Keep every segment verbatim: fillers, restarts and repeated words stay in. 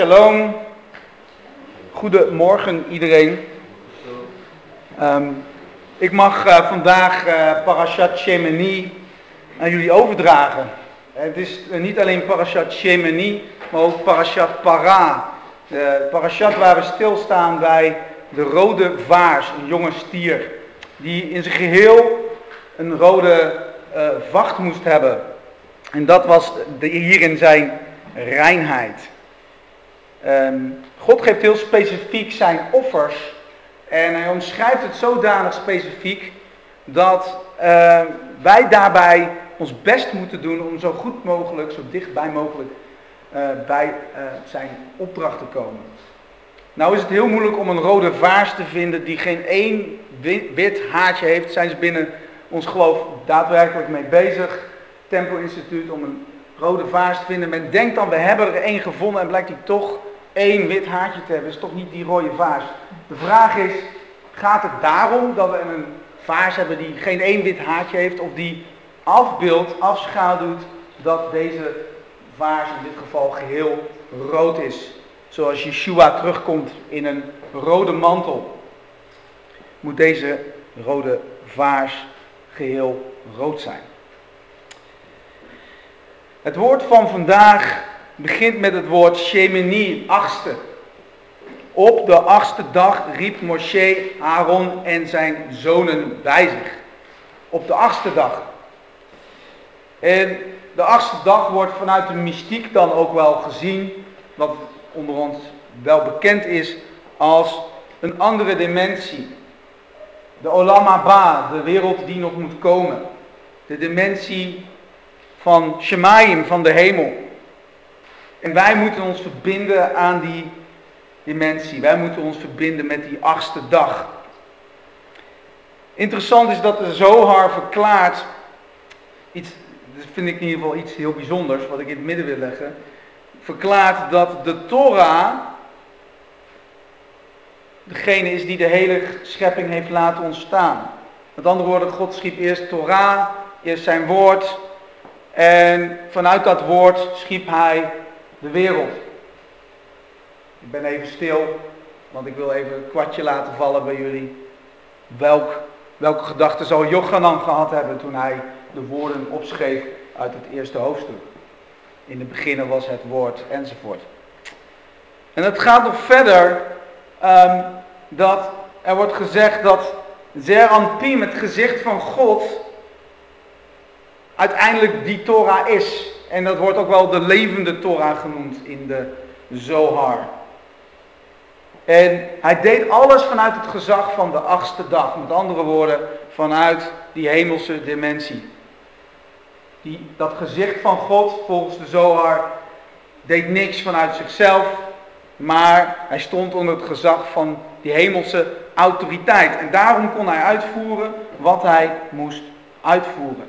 Shalom, goedemorgen iedereen. Um, ik mag uh, vandaag uh, Parashat Shemini aan jullie overdragen. Het is uh, niet alleen Parashat Shemini, maar ook Parashat Para. De Parashat waar we stilstaan bij de rode vaars, een jonge stier, die in zijn geheel een rode uh, vacht moest hebben. En dat was de, hierin zijn reinheid. Um, God geeft heel specifiek zijn offers en hij omschrijft het zodanig specifiek dat uh, wij daarbij ons best moeten doen om zo goed mogelijk, zo dichtbij mogelijk uh, bij uh, zijn opdracht te komen. Nou is het heel moeilijk om een rode vaars te vinden die geen één wit haartje heeft. Zijn ze binnen ons geloof daadwerkelijk mee bezig, Tempel Instituut, om een rode vaars te vinden. Men denkt dan, we hebben er één gevonden en blijkt die toch één wit haartje te hebben. Dat is toch niet die rode vaars. De vraag is, gaat het daarom dat we een vaars hebben die geen één wit haartje heeft, of die afbeeldt, afschaduwt dat deze vaars in dit geval geheel rood is. Zoals Yeshua terugkomt in een rode mantel, moet deze rode vaars geheel rood zijn. Het woord van vandaag begint met het woord Shemini, achtste. Op de achtste dag riep Moshe, Aaron en zijn zonen bij zich. Op de achtste dag. En de achtste dag wordt vanuit de mystiek dan ook wel gezien, wat onder ons wel bekend is, als een andere dimensie. De Olam Haba, de wereld die nog moet komen. De dimensie van Shemayim, van de hemel. En wij moeten ons verbinden aan die dimensie. Wij moeten ons verbinden met die achtste dag. Interessant is dat de Zohar verklaart, iets, dat vind ik in ieder geval iets heel bijzonders, wat ik in het midden wil leggen. Verklaart dat de Torah degene is die de hele schepping heeft laten ontstaan. Met andere woorden, God schiep eerst Torah, eerst zijn woord. En vanuit dat woord schiep hij de wereld. Ik ben even stil, want ik wil even een kwartje laten vallen bij jullie. Welk, welke gedachten zou Jochanan gehad hebben toen hij de woorden opschreef uit het eerste hoofdstuk? In het begin was het woord, enzovoort. En het gaat nog verder, um, dat er wordt gezegd dat Zer Anpim, het gezicht van God, uiteindelijk die Torah is. En dat wordt ook wel de levende Torah genoemd in de Zohar. En hij deed alles vanuit het gezag van de achtste dag. Met andere woorden, vanuit die hemelse dimensie. Die, dat gezicht van God, volgens de Zohar, deed niks vanuit zichzelf. Maar hij stond onder het gezag van die hemelse autoriteit. En daarom kon hij uitvoeren wat hij moest uitvoeren.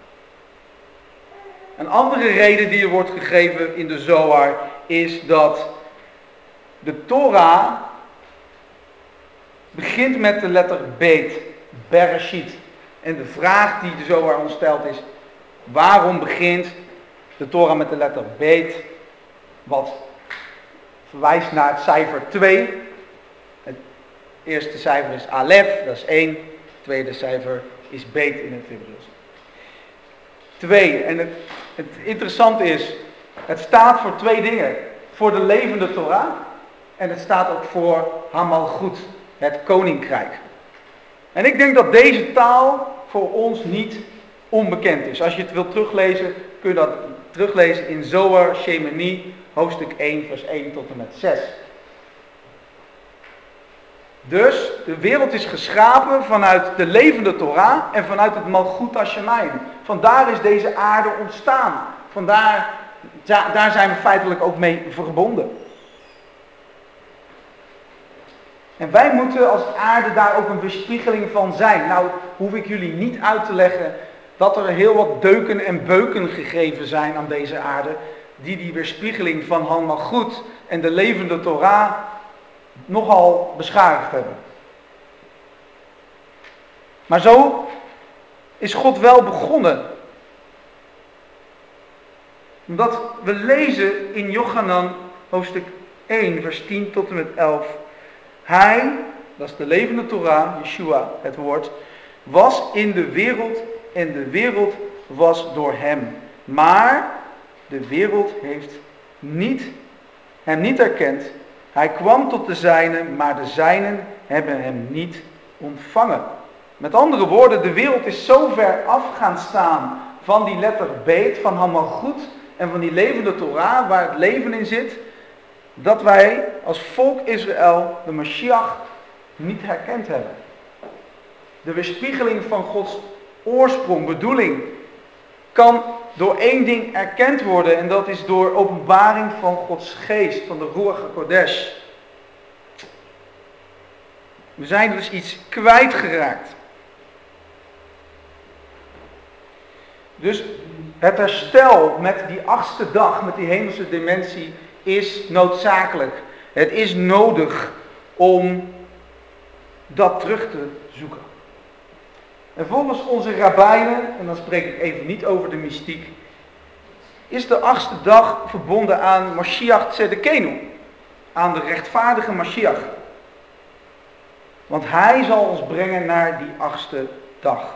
Een andere reden die er wordt gegeven in de Zohar is dat de Torah begint met de letter Bet, Bereshit. En de vraag die de Zohar ons stelt is, waarom begint de Torah met de letter Bet? Wat verwijst naar het cijfer twee. Het eerste cijfer is Alef, dat is één. Het tweede cijfer is Bet in het Hebreeuws. Twee. En het, het interessante is, het staat voor twee dingen. Voor de levende Torah en het staat ook voor Hamalchut, het koninkrijk. En ik denk dat deze taal voor ons niet onbekend is. Als je het wilt teruglezen, kun je dat teruglezen in Zohar Shemini, hoofdstuk één, vers één tot en met zes. Dus de wereld is geschapen vanuit de levende Torah en vanuit het Malchut HaShemayim. Vandaar is deze aarde ontstaan. Vandaar, daar zijn we feitelijk ook mee verbonden. En wij moeten als aarde daar ook een weerspiegeling van zijn. Nou hoef ik jullie niet uit te leggen dat er heel wat deuken en beuken gegeven zijn aan deze aarde, die die weerspiegeling van Hamalchut en de levende Torah nogal beschadigd hebben. Maar zo is God wel begonnen. Omdat we lezen in Jochanan hoofdstuk één, vers tien tot en met elf. Hij, dat is de levende Torah, Yeshua, het woord, was in de wereld en de wereld was door hem. Maar de wereld heeft niet, hem niet erkend. Hij kwam tot de zijnen, maar de zijnen hebben hem niet ontvangen. Met andere woorden, de wereld is zo ver af gaan staan van die letter beet, van Hamalchut en van die levende Torah, waar het leven in zit, dat wij als volk Israël de Mashiach niet herkend hebben. De weerspiegeling van Gods oorsprong, bedoeling, kan door één ding erkend worden en dat is door openbaring van Gods geest, van de Ruach HaKodesh. We zijn dus iets kwijtgeraakt. Dus het herstel met die achtste dag, met die hemelse dimensie, is noodzakelijk. Het is nodig om dat terug te zoeken. En volgens onze rabbijnen, en dan spreek ik even niet over de mystiek, is de achtste dag verbonden aan Mashiach Tzedekenu, aan de rechtvaardige Mashiach. Want hij zal ons brengen naar die achtste dag.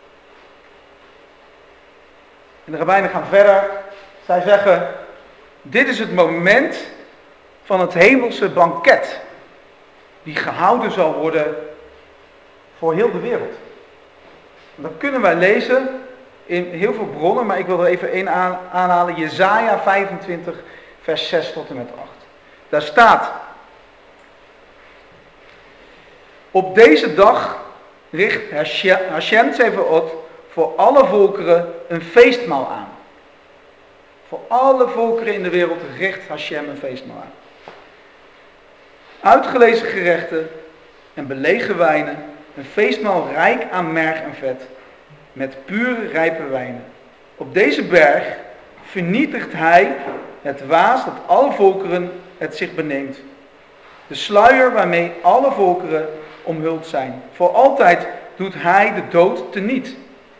En de rabbijnen gaan verder. Zij zeggen, dit is het moment van het hemelse banket, die gehouden zal worden voor heel de wereld. En dat kunnen wij lezen in heel veel bronnen, maar ik wil er even één aanhalen. Jesaja vijfentwintig, vers zes tot en met acht. Daar staat: op deze dag richt Hashem Tsevaot voor alle volkeren een feestmaal aan. Voor alle volkeren in de wereld richt Hashem een feestmaal aan. Uitgelezen gerechten en belegen wijnen, een feestmaal rijk aan merg en vet, met pure rijpe wijnen. Op deze berg vernietigt hij het waas dat alle volkeren het zich beneemt. De sluier waarmee alle volkeren omhuld zijn. Voor altijd doet hij de dood teniet.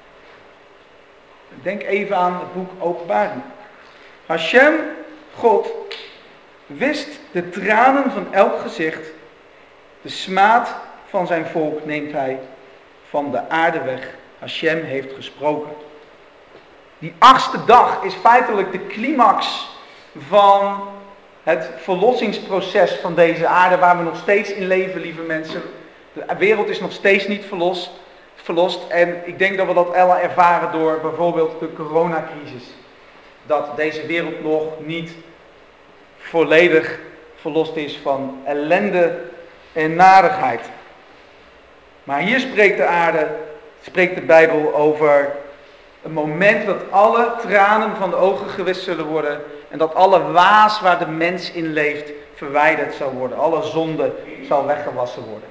Denk even aan het boek Openbaring. Hashem, God, wist de tranen van elk gezicht. De smaad van zijn volk neemt hij van de aarde weg. Hashem heeft gesproken. Die achtste dag is feitelijk de climax van het verlossingsproces van deze aarde, waar we nog steeds in leven, lieve mensen. De wereld is nog steeds niet verlost, verlost en ik denk dat we dat alle ervaren door bijvoorbeeld de coronacrisis. Dat deze wereld nog niet volledig verlost is van ellende en narigheid. Maar hier spreekt de aarde, spreekt de Bijbel over een moment dat alle tranen van de ogen gewist zullen worden en dat alle waas waar de mens in leeft verwijderd zal worden. Alle zonde zal weggewassen worden.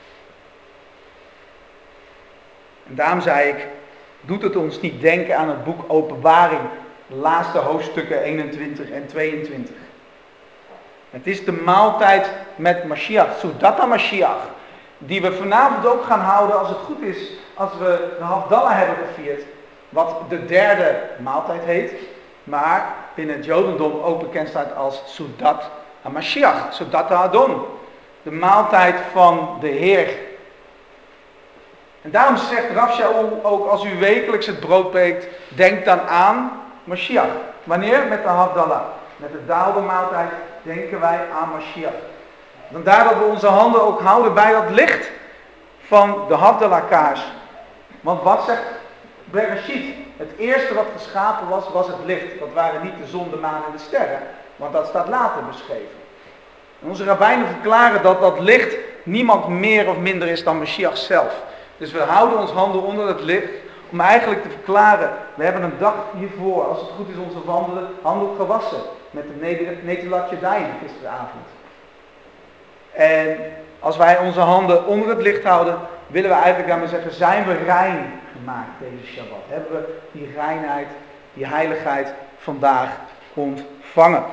En daarom zei ik, doet het ons niet denken aan het boek Openbaring, de laatste hoofdstukken eenentwintig en tweeëntwintig. Het is de maaltijd met Mashiach, Seudat Mashiach, die we vanavond ook gaan houden als het goed is, als we de Havdalah hebben gevierd, wat de derde maaltijd heet, maar binnen het Jodendom ook bekend staat als Seudat HaMashiach, Seudat HaAdon, de maaltijd van de Heer. En daarom zegt Rav Shaul ook, als u wekelijks het brood breekt, denk dan aan Mashiach. Wanneer? Met de Havdalah. Met de daalde maaltijd denken wij aan Mashiach. Vandaar dat we onze handen ook houden bij dat licht van de Havdalah kaars. Want wat zegt Bereshit? Het eerste wat geschapen was, was het licht. Dat waren niet de zon, de maan en de sterren. Want dat staat later beschreven. En onze rabbijnen verklaren dat dat licht niemand meer of minder is dan Mashiach zelf. Dus we houden ons handen onder het licht om eigenlijk te verklaren, we hebben een dag hiervoor, als het goed is, onze wandelen, handen gewassen met de Netilat Yadayim gisteravond. En als wij onze handen onder het licht houden, willen we eigenlijk daarmee zeggen, zijn we rein gemaakt deze Shabbat. Hebben we die reinheid, die heiligheid vandaag ontvangen.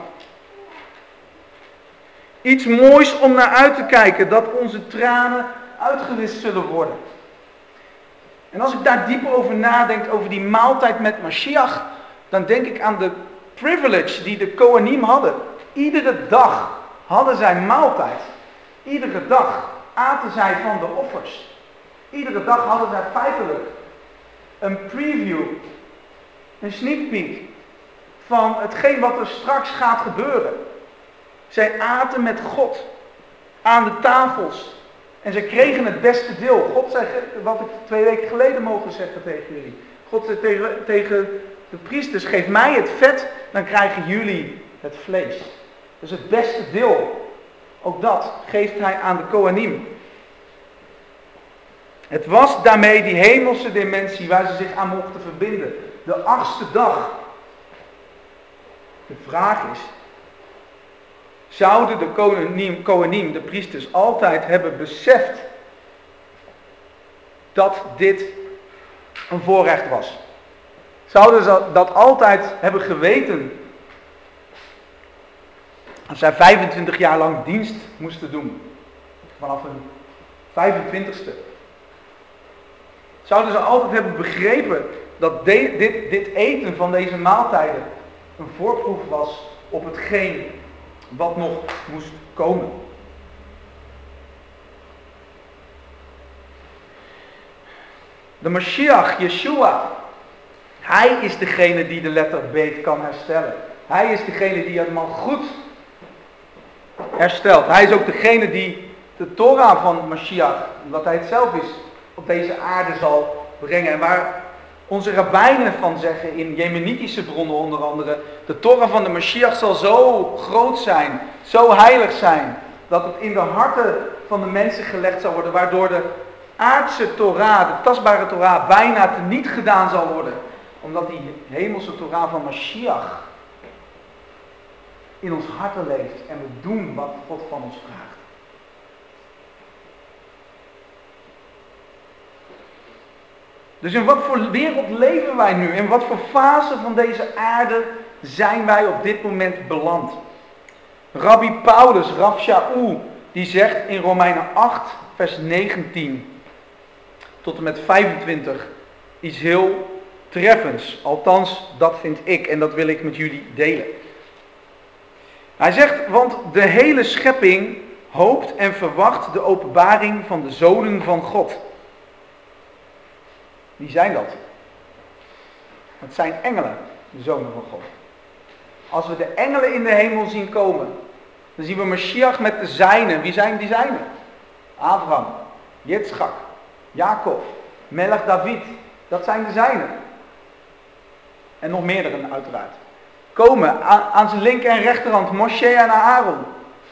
Iets moois om naar uit te kijken, dat onze tranen uitgewist zullen worden. En als ik daar dieper over nadenk, over die maaltijd met Mashiach, dan denk ik aan de privilege die de Kohanim hadden. Iedere dag hadden zij maaltijd. Iedere dag aten zij van de offers. Iedere dag hadden zij feitelijk een preview, een sneak peek van hetgeen wat er straks gaat gebeuren. Zij aten met God aan de tafels en zij kregen het beste deel. God zei, wat ik twee weken geleden mogen zeggen tegen jullie. God zei tegen, tegen de priesters, geef mij het vet, dan krijgen jullie het vlees. Dus het beste deel, ook dat geeft hij aan de Kohanim. Het was daarmee die hemelse dimensie waar ze zich aan mochten verbinden. De achtste dag. De vraag is, zouden de Kohanim, Kohanim, de priesters, altijd hebben beseft dat dit een voorrecht was? Zouden ze dat altijd hebben geweten als zij vijfentwintig jaar lang dienst moesten doen? Vanaf hun vijfentwintigste. Zouden ze altijd hebben begrepen dat de, dit, dit eten van deze maaltijden een voorproef was op hetgeen wat nog moest komen? De Mashiach, Yeshua, hij is degene die de letterbeet kan herstellen. Hij is degene die het maar goed herstelt. Hij is ook degene die de Torah van Mashiach, omdat hij het zelf is, op deze aarde zal brengen. En waar onze rabbijnen van zeggen, in Jemenitische bronnen onder andere, de Torah van de Mashiach zal zo groot zijn, zo heilig zijn, dat het in de harten van de mensen gelegd zal worden, waardoor de aardse Torah, de tastbare Torah, bijna teniet gedaan zal worden. Omdat die hemelse Torah van Mashiach in ons harten leeft en we doen wat God van ons vraagt. Dus in wat voor wereld leven wij nu? In wat voor fase van deze aarde zijn wij op dit moment beland? Rabbi Paulus, Rav Shaul, die zegt in Romeinen acht, vers negentien tot en met vijfentwintig iets heel treffends. Althans, dat vind ik en dat wil ik met jullie delen. Hij zegt, want de hele schepping hoopt en verwacht de openbaring van de zonen van God. Wie zijn dat? Het zijn engelen, de zonen van God. Als we de engelen in de hemel zien komen, dan zien we Mashiach met de zijnen. Wie zijn die zijnen? Abraham, Yitzchak, Jacob, Melech David. Dat zijn de zijnen. En nog meerdere uiteraard. Komen aan, aan zijn linker en rechterhand Moshe en Aaron.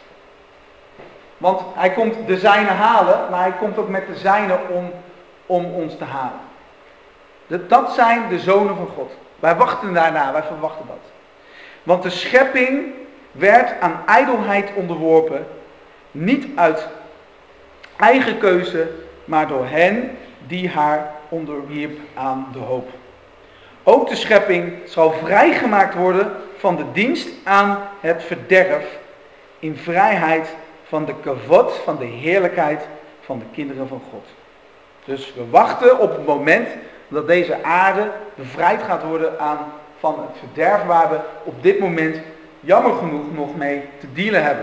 Want hij komt de zijnen halen, maar hij komt ook met de zijnen om, om ons te halen. Dat zijn de zonen van God. Wij wachten daarna, wij verwachten dat. Want de schepping werd aan ijdelheid onderworpen, niet uit eigen keuze, maar door hen die haar onderwierp aan de hoop. Ook de schepping zal vrijgemaakt worden van de dienst aan het verderf, in vrijheid van de kavod, van de heerlijkheid van de kinderen van God. Dus we wachten op het moment dat deze aarde bevrijd gaat worden aan, van het verderf waar we op dit moment jammer genoeg nog mee te dealen hebben.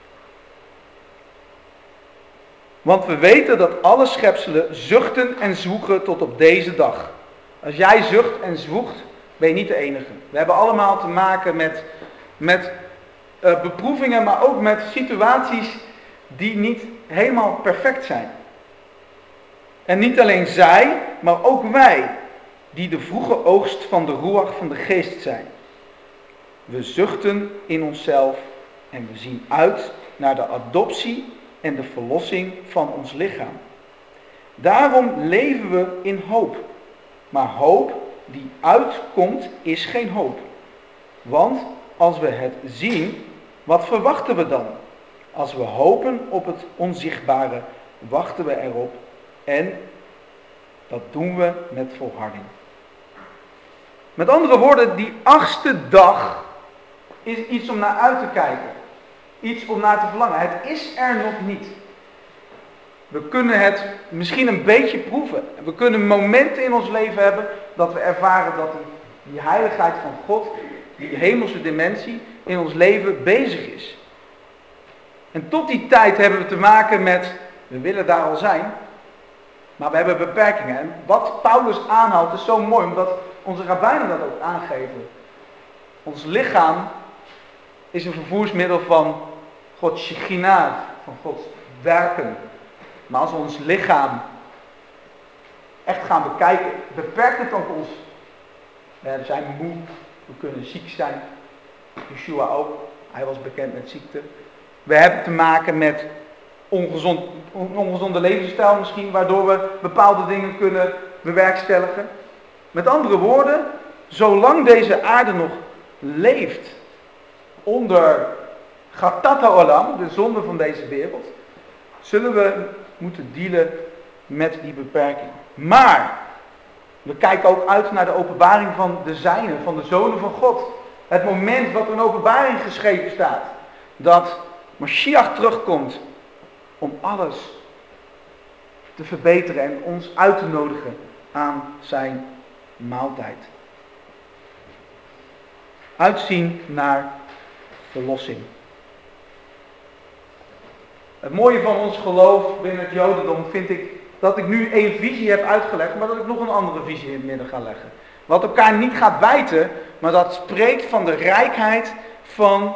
Want we weten dat alle schepselen zuchten en zwoegen tot op deze dag. Als jij zucht en zwoegt, ben je niet de enige. We hebben allemaal te maken met, met uh, beproevingen, maar ook met situaties die niet helemaal perfect zijn. En niet alleen zij, maar ook wij, die de vroege oogst van de ruach van de geest zijn. We zuchten in onszelf en we zien uit naar de adoptie en de verlossing van ons lichaam. Daarom leven we in hoop. Maar hoop die uitkomt is geen hoop. Want als we het zien, wat verwachten we dan? Als we hopen op het onzichtbare, wachten we erop. En dat doen we met volharding. Met andere woorden, die achtste dag is iets om naar uit te kijken. Iets om naar te verlangen. Het is er nog niet. We kunnen het misschien een beetje proeven. We kunnen momenten in ons leven hebben dat we ervaren dat die, die heiligheid van God, die hemelse dimensie, in ons leven bezig is. En tot die tijd hebben we te maken met, we willen daar al zijn, maar we hebben beperkingen. En wat Paulus aanhaalt is zo mooi, omdat onze rabbijnen dat ook aangeven. Ons lichaam is een vervoersmiddel van Gods shechina, van Gods werken. Maar als we ons lichaam echt gaan bekijken, beperkt het ook ons. We zijn moe, we kunnen ziek zijn. Yeshua ook, hij was bekend met ziekte. We hebben te maken met ongezond, een ongezonde levensstijl misschien, waardoor we bepaalde dingen kunnen bewerkstelligen. Met andere woorden, zolang deze aarde nog leeft onder Chatata Olam, de zonde van deze wereld, zullen we moeten dealen met die beperking. Maar we kijken ook uit naar de openbaring van de zijnen, van de zonen van God. Het moment wat er in openbaring geschreven staat, dat Mashiach terugkomt om alles te verbeteren en ons uit te nodigen aan zijn maaltijd. Uitzien naar verlossing. Het mooie van ons geloof binnen het Jodendom vind ik dat ik nu één visie heb uitgelegd, maar dat ik nog een andere visie in het midden ga leggen. Wat elkaar niet gaat bijten, maar dat spreekt van de rijkheid van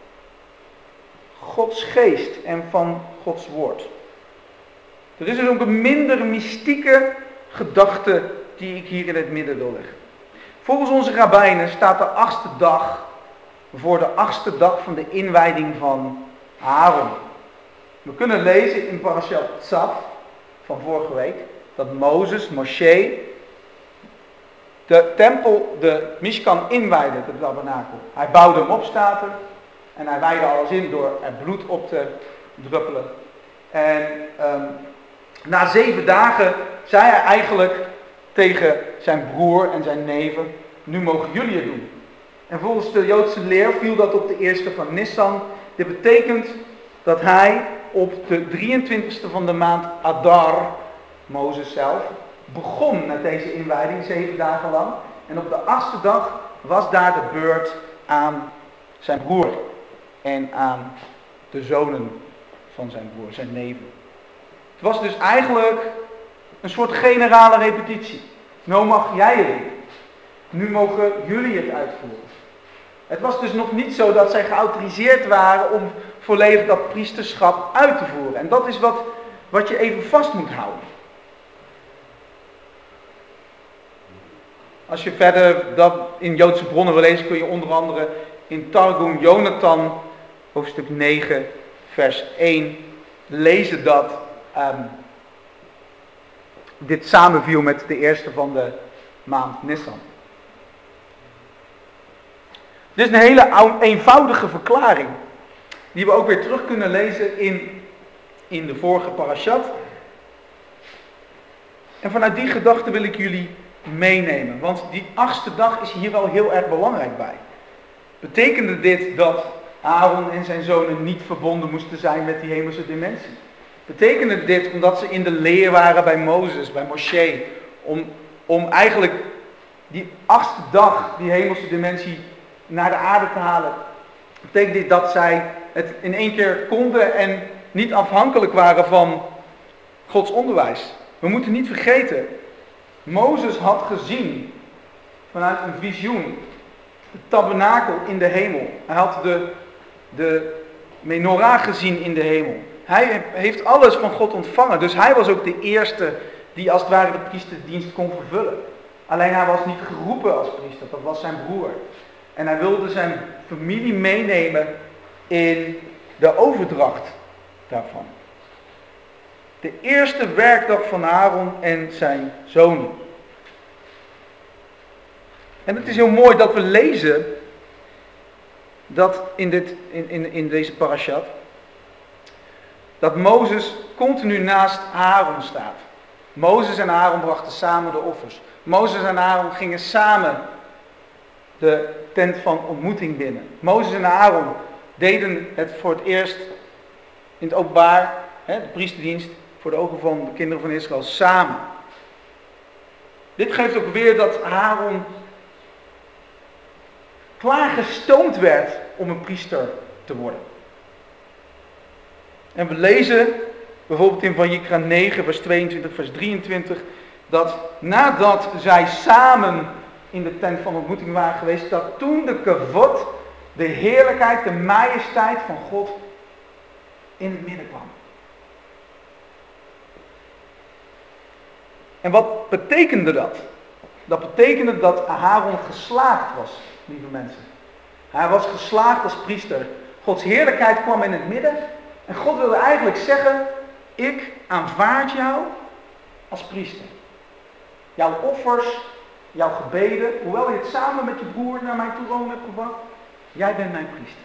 Gods geest en van Gods woord. Er is dus ook een minder mystieke gedachte die ik hier in het midden wil leggen. Volgens onze rabbijnen staat de achtste dag voor de achtste dag van de inwijding van Aaron. We kunnen lezen in Parashat Tzav van vorige week dat Mozes, Moshe, de tempel, de Mishkan inwijdde, de tabernakel. Hij bouwde hem op, staat er, en hij wijdde alles in door er bloed op te druppelen. En um, na zeven dagen zei hij eigenlijk tegen zijn broer en zijn neven, nu mogen jullie het doen. En volgens de Joodse leer viel dat op de eerste van Nissan. Dit betekent dat hij op de drieëntwintigste van de maand Adar, Mozes zelf, begon met deze inwijding, zeven dagen lang. En op de achtste dag was daar de beurt aan zijn broer en aan de zonen van zijn broer, zijn neven. Het was dus eigenlijk een soort generale repetitie. Nu mag jij het doen. Nu mogen jullie het uitvoeren. Het was dus nog niet zo dat zij geautoriseerd waren om volledig dat priesterschap uit te voeren. En dat is wat, wat je even vast moet houden. Als je verder dat in Joodse bronnen wil lezen, kun je onder andere in Targum Jonathan, hoofdstuk negen, vers één, lezen dat um, dit samenviel met de eerste van de maand Nissan. Dit is een hele eenvoudige verklaring, die we ook weer terug kunnen lezen in, in de vorige parashat. En vanuit die gedachte wil ik jullie meenemen, want die achtste dag is hier wel heel erg belangrijk bij. Betekende dit dat Aaron en zijn zonen niet verbonden moesten zijn met die hemelse dimensie? Betekende dit omdat ze in de leer waren bij Mozes, bij Moshe, om, om eigenlijk die achtste dag, die hemelse dimensie, naar de aarde te halen? Betekent dit dat zij het in één keer konden en niet afhankelijk waren van Gods onderwijs? We moeten niet vergeten, Mozes had gezien vanuit een visioen de tabernakel in de hemel. Hij had de, de menorah gezien in de hemel. Hij heeft alles van God ontvangen. Dus hij was ook de eerste die als het ware de priesterdienst kon vervullen. Alleen hij was niet geroepen als priester, dat was zijn broer. En hij wilde zijn familie meenemen in de overdracht daarvan. De eerste werkdag van Aaron en zijn zonen. En het is heel mooi dat we lezen dat in, dit, in, in, in deze parashat, dat Mozes continu naast Aaron staat. Mozes en Aaron brachten samen de offers. Mozes en Aaron gingen samen de tent van ontmoeting binnen. Mozes en Aaron deden het voor het eerst in het openbaar, hè, de priesterdienst, voor de ogen van de kinderen van Israël samen. Dit geeft ook weer dat Aaron klaargestoomd werd om een priester te worden. En we lezen bijvoorbeeld in Vayikra negen, vers tweeëntwintig, vers drieëntwintig, dat nadat zij samen in de tent van ontmoeting waren geweest, dat toen de kavod, de heerlijkheid, de majesteit van God in het midden kwam. En wat betekende dat? Dat betekende dat Aaron geslaagd was, lieve mensen. Hij was geslaagd als priester. Gods heerlijkheid kwam in het midden. En God wilde eigenlijk zeggen, ik aanvaard jou als priester. Jouw offers, jouw gebeden, hoewel je het samen met je broer naar mijn troon hebt gebracht, jij bent mijn priester.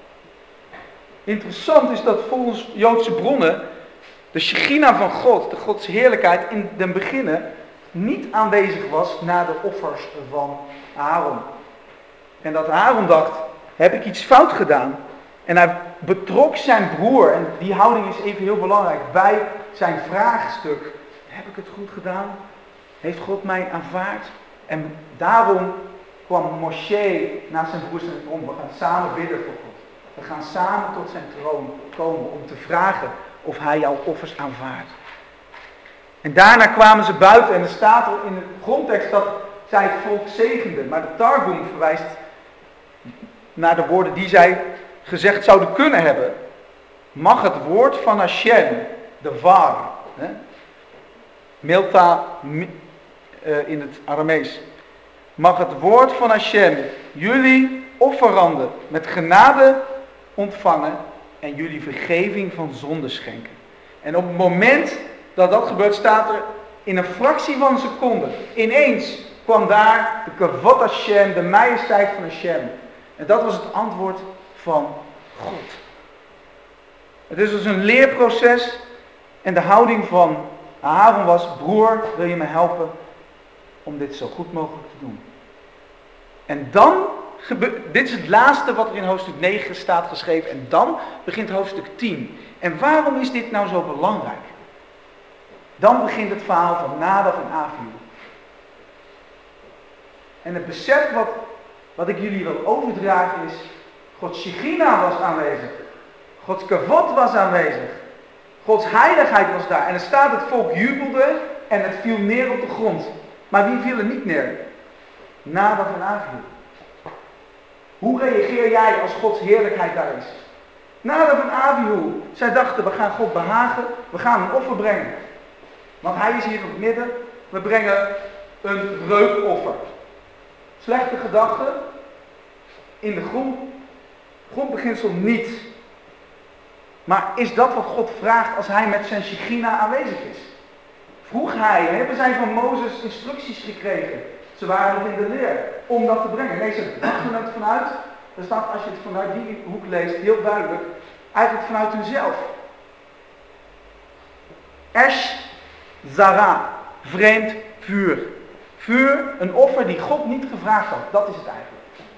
Interessant is dat volgens Joodse bronnen de Shechina van God, de Gods heerlijkheid, in den beginne niet aanwezig was na de offers van Aaron. En dat Aaron dacht, heb ik iets fout gedaan? En hij betrok zijn broer, en die houding is even heel belangrijk, bij zijn vraagstuk. Heb ik het goed gedaan? Heeft God mij aanvaard? En daarom kwam Moshe naar zijn broers en om. We gaan samen bidden voor God. We gaan samen tot zijn troon komen om te vragen of hij jouw offers aanvaardt. En daarna kwamen ze buiten en er staat er in de grondtekst dat zij het volk zegenden. Maar de Targum verwijst naar de woorden die zij gezegd zouden kunnen hebben. Mag het woord van Hashem, de var, hè, Milta uh, in het Aramees. Mag het woord van Hashem jullie offeranden met genade ontvangen en jullie vergeving van zonde schenken. En op het moment dat dat gebeurt, staat er in een fractie van een seconde, ineens kwam daar de kavod Hashem, de majesteit van Hashem. En dat was het antwoord van God. Het is dus een leerproces en de houding van Aaron was, broer, wil je me helpen om dit zo goed mogelijk te doen? En dan, dit is het laatste wat er in hoofdstuk negen staat geschreven, en dan begint hoofdstuk tien. En waarom is dit nou zo belangrijk? Dan begint het verhaal van Nadav en Avihu. En het besef wat, wat ik jullie wil overdragen is, Gods Shechina was aanwezig. Gods kavod was aanwezig. Gods heiligheid was daar. En er staat, het volk jubelde en het viel neer op de grond. Maar wie viel er niet neer? Nadav en Avihu. Hoe reageer jij als Gods heerlijkheid daar is? Nadav en Avihu, zij dachten, we gaan God behagen, we gaan een offer brengen. Want hij is hier in het midden, we brengen een reukoffer. Slechte gedachten, in de grond, grondbeginsel niet. Maar is dat wat God vraagt als hij met zijn Shechina aanwezig is? Vroeg hij, hebben zij van Mozes instructies gekregen? Ze waren nog in de leer om dat te brengen. Nee, ze dachten het vanuit, er staat als je het vanuit die hoek leest, heel duidelijk, eigenlijk vanuit hunzelf. Esh Zara, vreemd vuur. Vuur, een offer die God niet gevraagd had, dat is het eigenlijk.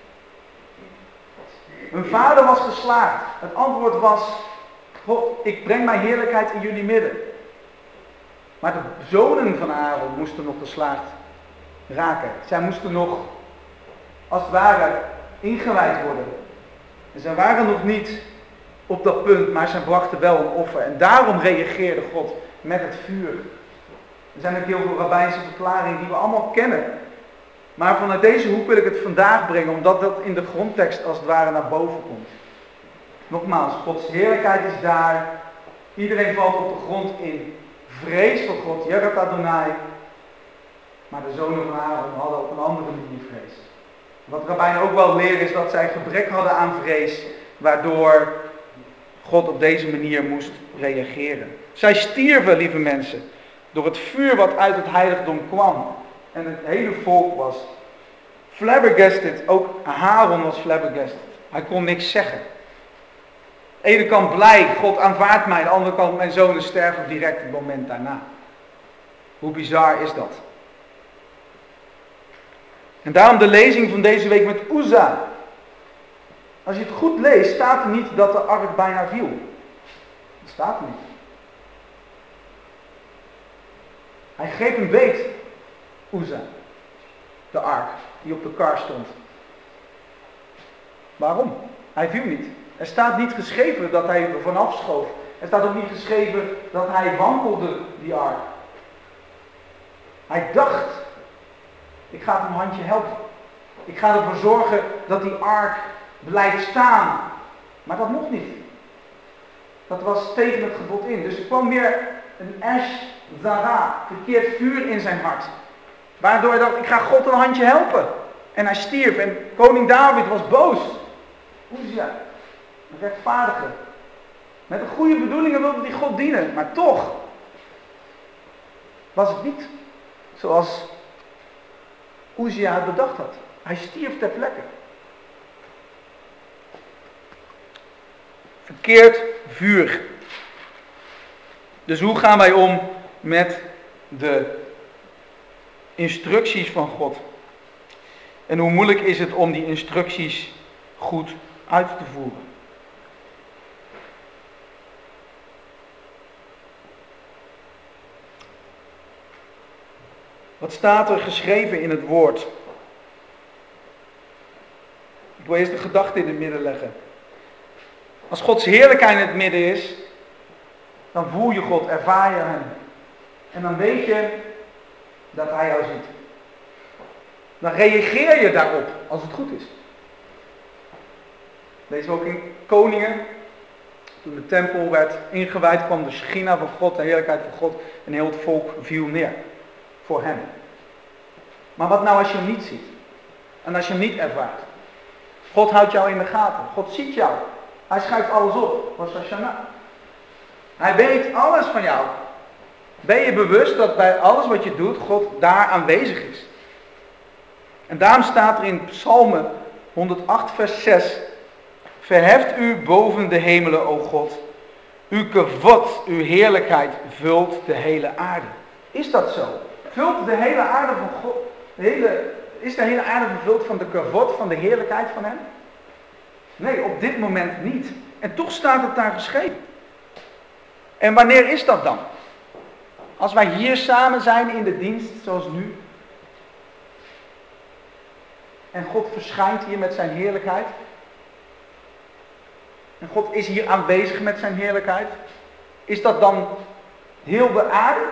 Hun vader was geslaagd. Het antwoord was, God, ik breng mijn heerlijkheid in jullie midden. Maar de zonen van Aaron moesten nog geslaagd raken. Zij moesten nog, als het ware, ingewijd worden. En zij waren nog niet op dat punt, maar zij brachten wel een offer. En daarom reageerde God met het vuur. Er zijn ook heel veel rabbijnse verklaringen die we allemaal kennen. Maar vanuit deze hoek wil ik het vandaag brengen, omdat dat in de grondtekst als het ware naar boven komt. Nogmaals, Gods heerlijkheid is daar. Iedereen valt op de grond in vrees voor God, Yerat Adonai. Maar de zonen van Aaron hadden op een andere manier vrees. Wat rabbijnen ook wel leren is dat zij gebrek hadden aan vrees, waardoor God op deze manier moest reageren. Zij stierven, lieve mensen, door het vuur wat uit het heiligdom kwam. En het hele volk was flabbergasted. Ook Aaron was flabbergasted. Hij kon niks zeggen. Aan de ene kant blij, God aanvaardt mij. Aan de andere kant, mijn zonen sterven direct het moment daarna. Hoe bizar is dat? En daarom de lezing van deze week met Uzza. Als je het goed leest, staat er niet dat de ark bijna viel. Dat staat er niet. Hij greep een beet, Uzza, de ark, die op de kar stond. Waarom? Hij viel niet. Er staat niet geschreven dat hij er vanaf schoof Er staat ook niet geschreven dat hij wankelde, die ark. Hij dacht, ik ga het een handje helpen. Ik ga ervoor zorgen dat die ark blijft staan. Maar dat mocht niet. Dat was tegen het gebod in. Dus er kwam weer een esh zara, verkeerd vuur in zijn hart. Waardoor hij dacht, ik ga God een handje helpen. En hij stierf. En koning David was boos. Uzia, een rechtvaardige. Met een goede bedoelingen wilde hij God dienen. Maar toch was het niet zoals Uzia het bedacht had. Hij stierf ter plekke. Verkeerd vuur. Dus hoe gaan wij om met de instructies van God? En hoe moeilijk is het om die instructies goed uit te voeren? Wat staat er geschreven in het woord? Ik wil eerst de gedachte in het midden leggen. Als Gods heerlijkheid in het midden is, dan voel je God, ervaar je hem. En dan weet je dat hij jou ziet. Dan reageer je daarop als het goed is. Lezen we ook in Koningen. Toen de tempel werd ingewijd, kwam de schina van God, de heerlijkheid van God. En heel het volk viel neer voor hem. Maar wat nou als je hem niet ziet? En als je hem niet ervaart? God houdt jou in de gaten. God ziet jou. Hij schrijft alles op. Rosh Hashanah. Hij weet alles van jou. Ben je bewust dat bij alles wat je doet, God daar aanwezig is? En daarom staat er in Psalmen honderdacht vers zes. Verheft u boven de hemelen, o God. Uw kavod, uw heerlijkheid vult de hele aarde. Is dat zo? Vult de hele aarde van God? De hele, is de hele aarde vervuld van de kavod, van de heerlijkheid van hem? Nee, op dit moment niet. En toch staat het daar geschreven. En wanneer is dat dan? Als wij hier samen zijn in de dienst, zoals nu. En God verschijnt hier met zijn heerlijkheid. En God is hier aanwezig met zijn heerlijkheid. Is dat dan heel de aarde?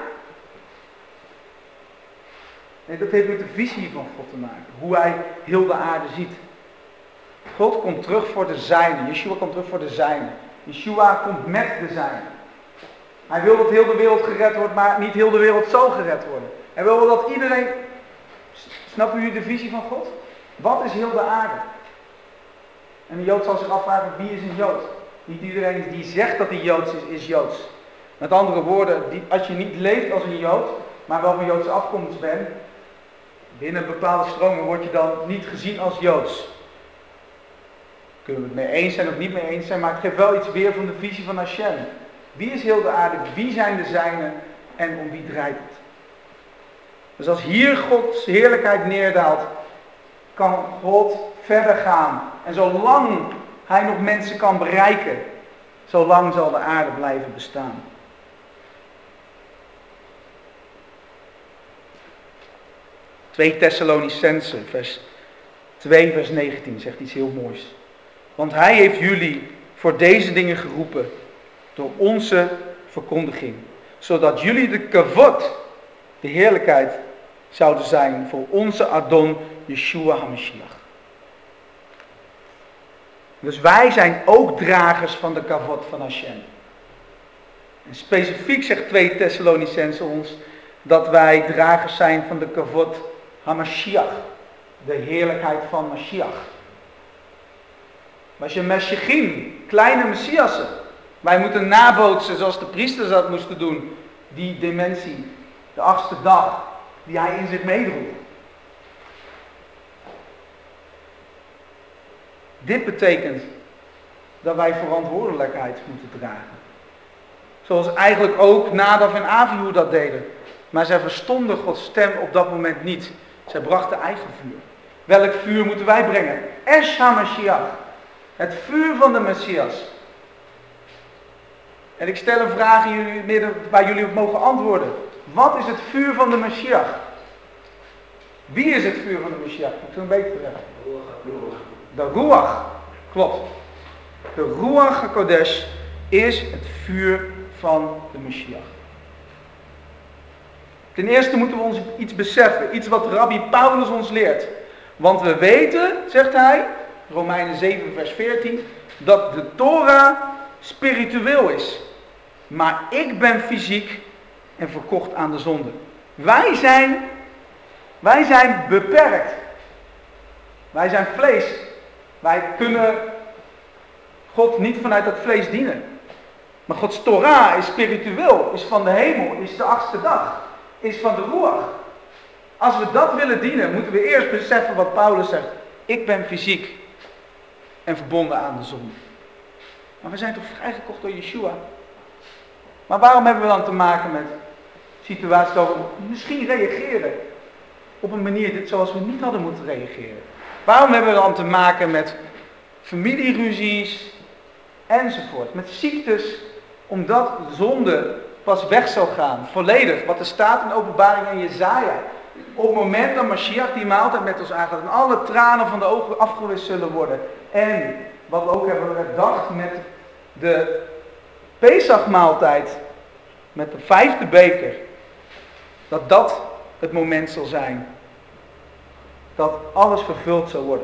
Nee, dat heeft met de visie van God te maken. Hoe hij heel de aarde ziet. God komt terug voor de zijnen. Yeshua komt terug voor de zijnen. Yeshua komt met de zijnen. Hij wil dat heel de wereld gered wordt, maar niet heel de wereld zal gered worden. Hij wil dat iedereen... Snappen jullie de visie van God? Wat is heel de aarde? En een Jood zal zich afvragen, wie is een Jood? Niet iedereen die zegt dat hij Joods is, is Joods. Met andere woorden, die, als je niet leeft als een Jood, maar wel van Joodse afkomst bent, binnen bepaalde stromen word je dan niet gezien als Joods. Kunnen we het mee eens zijn of niet mee eens zijn, maar het geeft wel iets weer van de visie van Hashem. Wie is heel de aarde? Wie zijn de zijnen? En om wie draait het? Dus als hier Gods heerlijkheid neerdaalt, kan God verder gaan. En zolang hij nog mensen kan bereiken, zolang zal de aarde blijven bestaan. twee Thessalonicenzen, vers twee, vers negentien, zegt iets heel moois. Want hij heeft jullie voor deze dingen geroepen, door onze verkondiging. Zodat jullie de kavod, de heerlijkheid, zouden zijn voor onze Adon, Yeshua HaMashiach. Dus wij zijn ook dragers van de kavod van Hashem. En specifiek zegt twee Thessalonicenzen ons dat wij dragers zijn van de kavod HaMashiach. De heerlijkheid van Mashiach. Was je Meshiachim, kleine Messiassen. Wij moeten nabootsen zoals de priesters dat moesten doen. Die dimensie, de achtste dag, die hij in zich meedroeg. Dit betekent dat wij verantwoordelijkheid moeten dragen. Zoals eigenlijk ook Nadav en Avihu dat deden. Maar zij verstonden Gods stem op dat moment niet. Zij brachten eigen vuur. Welk vuur moeten wij brengen? Esh HaMashiach. Het vuur van de Messias. En ik stel een vraag in jullie midden waar jullie op mogen antwoorden. Wat is het vuur van de Messias? Wie is het vuur van de Messias? Moet ik zo een beetje zeggen. De Ruach. Klopt. De Ruach HaKodesh is het vuur vuur van de Messias. Ten eerste moeten we ons iets beseffen, iets wat Rabbi Paulus ons leert. Want we weten, zegt hij, Romeinen zeven vers veertien, dat de Torah spiritueel is. Maar ik ben fysiek en verkocht aan de zonde. Wij zijn, wij zijn beperkt. Wij zijn vlees. Wij kunnen God niet vanuit dat vlees dienen. Maar Gods Torah is spiritueel, is van de hemel, is de achtste dag, is van de Ruach. Als we dat willen dienen, moeten we eerst beseffen wat Paulus zegt. Ik ben fysiek en verbonden aan de zonde. Maar we zijn toch vrijgekocht door Yeshua? Maar waarom hebben we dan te maken met situaties waar we misschien reageren op een manier zoals we niet hadden moeten reageren? Waarom hebben we dan te maken met familieruzies enzovoort, met ziektes, omdat zonde pas weg zal gaan, volledig, wat er staat in Openbaring en Jesaja. Op het moment dat Mashiach die maaltijd met ons aangaat en alle tranen van de ogen afgewist zullen worden. En wat we ook hebben gedacht met de Pesachmaaltijd, met de vijfde beker, dat dat het moment zal zijn dat alles vervuld zal worden.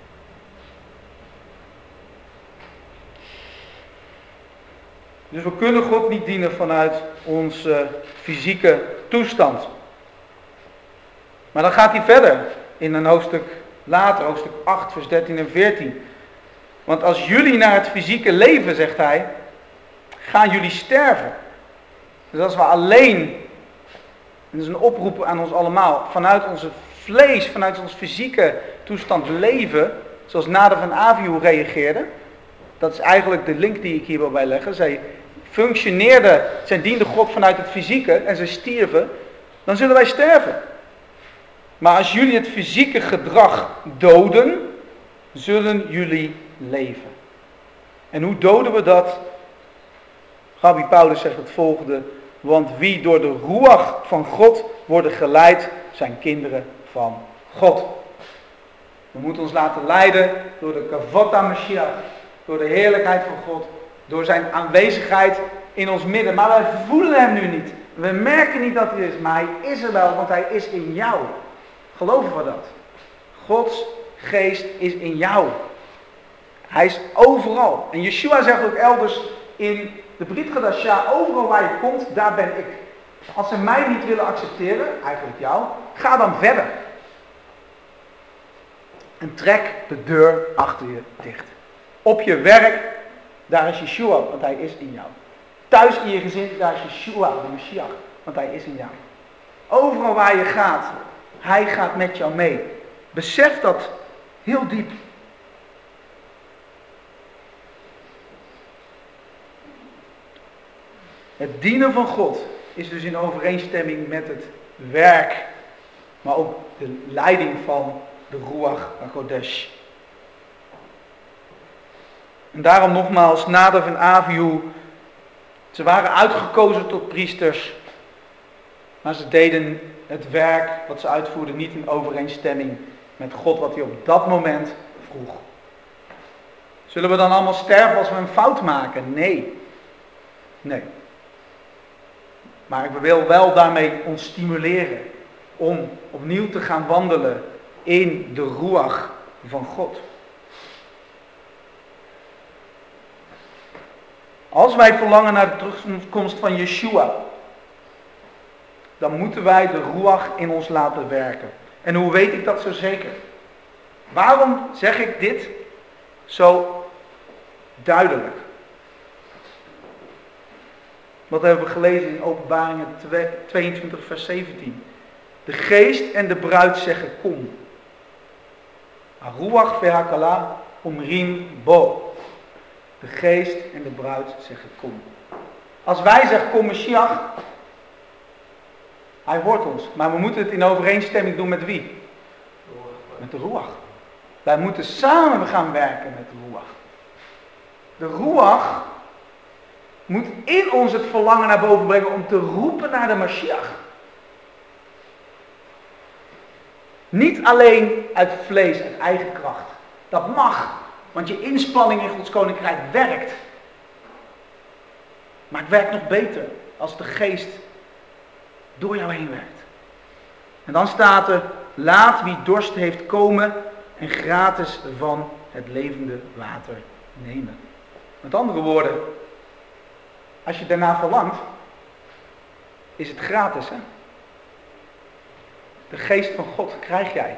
Dus we kunnen God niet dienen vanuit onze fysieke toestand. Maar dan gaat hij verder in een hoofdstuk later, hoofdstuk acht, vers dertien en veertien. Want als jullie naar het fysieke leven, zegt hij, gaan jullie sterven. Dus als we alleen, en dat is een oproep aan ons allemaal, vanuit onze vlees, vanuit onze fysieke toestand leven, zoals Nadav en Avihu reageerden, dat is eigenlijk de link die ik hier wil bijleggen. Zij functioneerden, zij dienden God vanuit het fysieke en zij stierven, dan zullen wij sterven. Maar als jullie het fysieke gedrag doden, zullen jullie leven. En hoe doden we dat? Rabbi Paulus zegt het volgende: want wie door de Ruach van God worden geleid, zijn kinderen van God. We moeten ons laten leiden door de Kavod HaMashiach, door de heerlijkheid van God, door zijn aanwezigheid in ons midden. Maar wij voelen hem nu niet. We merken niet dat hij is, maar hij is er wel, want hij is in jou. Geloven we dat? Gods geest is in jou. Hij is overal. En Yeshua zegt ook elders in de Brit Hadashah, overal waar je komt, daar ben ik. Als ze mij niet willen accepteren, eigenlijk jou, ga dan verder. En trek de deur achter je dicht. Op je werk, daar is Yeshua, want hij is in jou. Thuis in je gezin, daar is Yeshua, de Mashiach, want hij is in jou. Overal waar je gaat, hij gaat met jou mee. Besef dat heel diep. Het dienen van God is dus in overeenstemming met het werk, maar ook de leiding van de Ruach HaKodesh. En daarom nogmaals, Nadav en Avihu, ze waren uitgekozen tot priesters, maar ze deden het werk wat ze uitvoerden niet in overeenstemming met God, wat hij op dat moment vroeg. Zullen we dan allemaal sterven als we een fout maken? Nee. Nee. Maar ik wil wel daarmee ons stimuleren om opnieuw te gaan wandelen in de Ruach van God. Als wij verlangen naar de terugkomst van Yeshua, dan moeten wij de Ruach in ons laten werken. En hoe weet ik dat zo zeker? Waarom zeg ik dit zo duidelijk? Wat hebben we gelezen in Openbaringen tweeëntwintig vers zeventien. De geest en de bruid zeggen kom. Aruach vehakala omrim bo. De geest en de bruid zeggen kom. Als wij zeggen kom Mashiach, hij hoort ons. Maar we moeten het in overeenstemming doen met wie? Met de Ruach. Wij moeten samen gaan werken met de Ruach. De Ruach moet in ons het verlangen naar boven brengen om te roepen naar de Mashiach. Niet alleen uit vlees, uit eigen kracht. Dat mag, want je inspanning in Gods koninkrijk werkt. Maar het werkt nog beter als de geest door jou heen werkt. En dan staat er, laat wie dorst heeft komen en gratis van het levende water nemen. Met andere woorden, als je daarna verlangt, is het gratis, hè? De geest van God krijg jij.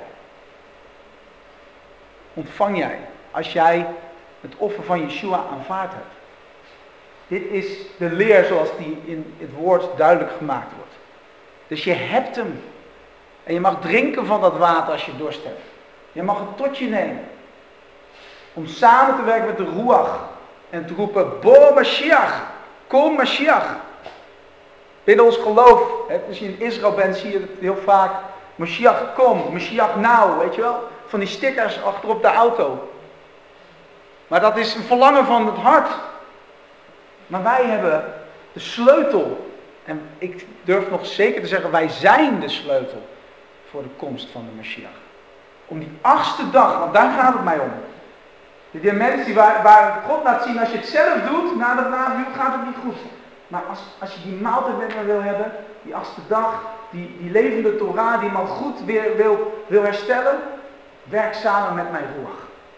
Ontvang jij als jij het offer van Yeshua aanvaard hebt. Dit is de leer zoals die in het woord duidelijk gemaakt wordt. Dus je hebt hem. En je mag drinken van dat water als je dorst hebt. Je mag het tot je nemen. Om samen te werken met de Ruach. En te roepen, Bo Mashiach. Kom Mashiach. Binnen ons geloof. Hè, als je in Israël bent zie je het heel vaak. Mashiach kom. Mashiach now. Weet je wel. Van die stickers achterop de auto. Maar dat is een verlangen van het hart. Maar wij hebben de sleutel. En ik durf nog zeker te zeggen, wij zijn de sleutel voor de komst van de Mashiach. Om die achtste dag, want daar gaat het mij om. De dimensie waar, waar God laat zien, als je het zelf doet, na de navuur gaat het niet goed. Maar als, als je die maaltijd met me wil hebben, die achtste dag, die, die levende Torah, die man goed weer wil, wil herstellen, werk samen met mijn Ruach.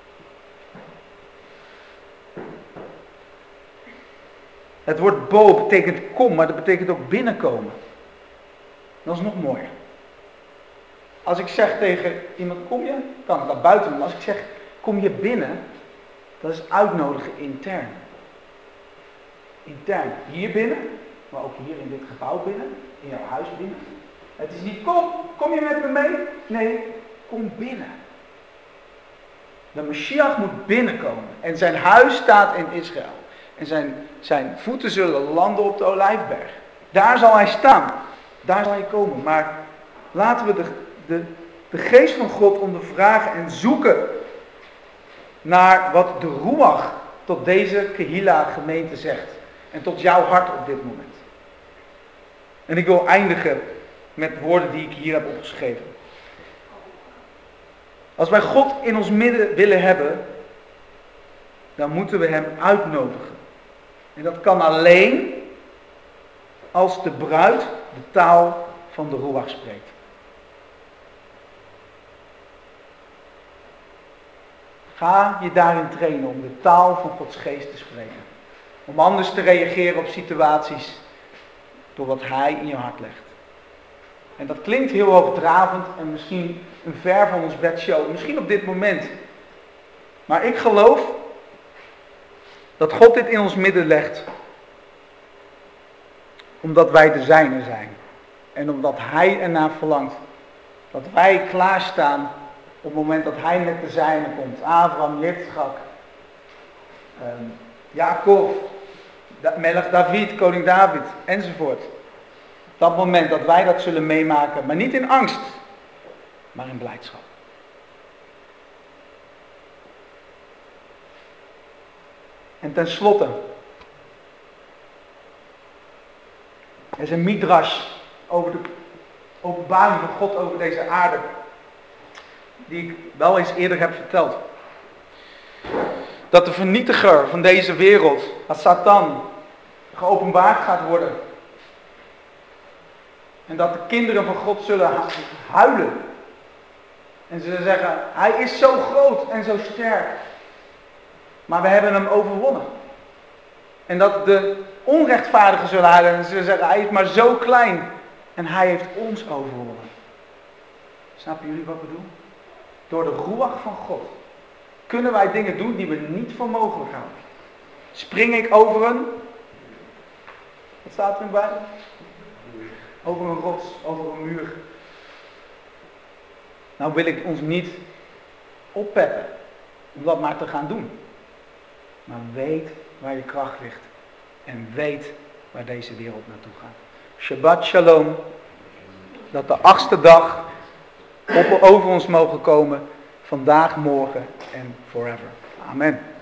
Het woord bo betekent kom, maar dat betekent ook binnenkomen. Dat is nog mooier. Als ik zeg tegen iemand, kom je? Kan ik dat buiten doen. Als ik zeg, kom je binnen? Dat is uitnodigen intern. Intern. Hier binnen, maar ook hier in dit gebouw binnen. In jouw huis binnen. Het is niet, kom, kom je met me mee? Nee, kom binnen. De Mashiach moet binnenkomen. En zijn huis staat in Israël. En zijn, zijn voeten zullen landen op de Olijfberg. Daar zal hij staan. Daar zal hij komen. Maar laten we de, de, de geest van God ondervragen en zoeken naar wat de Ruach tot deze Kehila gemeente zegt. En tot jouw hart op dit moment. En ik wil eindigen met woorden die ik hier heb opgeschreven. Als wij God in ons midden willen hebben, dan moeten we hem uitnodigen. En dat kan alleen als de bruid de taal van de Ruach spreekt. Ga je daarin trainen om de taal van Gods geest te spreken. Om anders te reageren op situaties door wat hij in je hart legt. En dat klinkt heel hoogdravend en misschien een ver van ons bedshow. Misschien op dit moment. Maar ik geloof dat God dit in ons midden legt. Omdat wij de zijne zijn. En omdat hij ernaar verlangt. Dat wij klaarstaan op het moment dat hij met de zijne komt. Abraham, Yitzchak, um, Jacob, Melech David, koning David, enzovoort. Op dat moment dat wij dat zullen meemaken. Maar niet in angst. Maar in blijdschap. En tenslotte. Er is een midrash over de openbaring van God over deze aarde. Die ik wel eens eerder heb verteld. Dat de vernietiger van deze wereld, Satan, geopenbaard gaat worden. En dat de kinderen van God zullen huilen. En ze zullen zeggen, hij is zo groot en zo sterk. Maar we hebben hem overwonnen. En dat de onrechtvaardigen zullen huilen. En ze zullen zeggen, hij is maar zo klein. En hij heeft ons overwonnen. Snappen jullie wat ik bedoel? Door de Ruach van God kunnen wij dingen doen die we niet voor mogelijk houden. Spring ik over een... Wat staat er in bij? Over een rots, over een muur. Nou wil ik ons niet oppeppen om dat maar te gaan doen. Maar weet waar je kracht ligt. En weet waar deze wereld naartoe gaat. Shabbat shalom. Dat de achtste dag op, over ons mogen komen. Vandaag, morgen en forever. Amen.